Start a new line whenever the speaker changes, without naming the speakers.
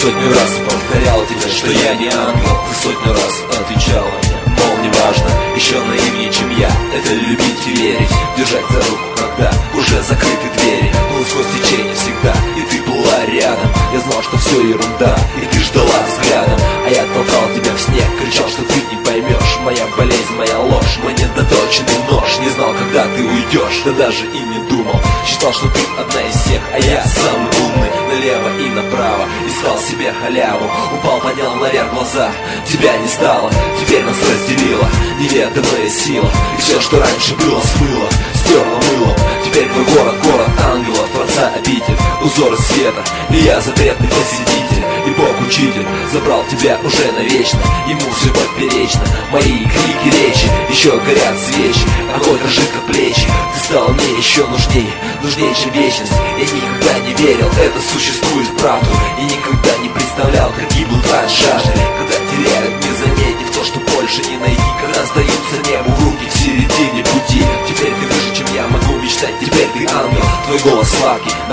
сотню раз повторял тебе, что я не ангел. Ты сотню раз отвечала мне, мол, неважно, еще наивнее, чем я. Это любить и верить, держать за руку, когда уже закрыты двери. Но сквозь течение всегда, и ты была рядом. Я знал, что все ерунда, и ты ждала взглядом. А я толкал тебя в снег, кричал, что ты не поймешь. Моя болезнь, моя ложь, мой недоточенный нож. Не знал, когда ты уйдешь, да даже и не думал. Считал, что ты одна из всех, а я самый умный. Налево и направо, искал себе халяву. Упал, поднял наверх глаза, тебя не стало. Теперь нас разделила неведомая сила. И все, что раньше было, смыло, стерло мылом. Теперь твой город, город ангелов, Творца обитель, узоры света. И я запретный посетитель, и Бог учитель забрал тебя уже навечно. Ему все поперечно, мои крики, речи, еще горят свечи. Огонь разжигает плечи, ты стала мне еще нужнее, нужнее, чем вечность. Я никогда не верил, это существует в правду. И никогда не представлял, как гибнут от жажды. Когда теряют, не заметив то, что больше не найти. Когда остаются небу в руки в середине пути. Теперь ты выше, чем я могу мечтать. Теперь ты ангел, твой голос сладкий,